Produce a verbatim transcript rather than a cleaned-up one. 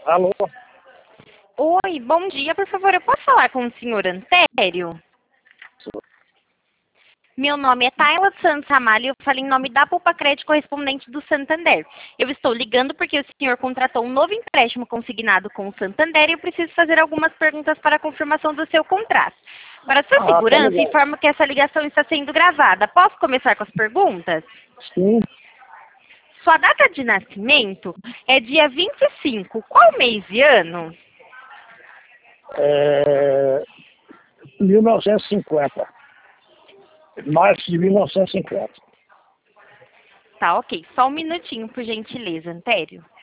Alô? Oi, bom dia. Por favor, eu posso falar com o senhor Antério? Meu nome é Tayla Santos Ramalho e eu falo em nome da Poupa Crédito correspondente do Santander. Eu estou ligando porque o senhor contratou um novo empréstimo consignado com o Santander e eu preciso fazer algumas perguntas para a confirmação do seu contrato. Para sua Ah, tá segurança, legal. informo que essa ligação está sendo gravada. Posso começar com as perguntas? Sim, Sua data de nascimento é dia vinte e cinco. Qual mês e ano? é mil novecentos e cinquenta. Março de mil novecentos e cinquenta. Tá, ok. Só um minutinho, por gentileza, Antério.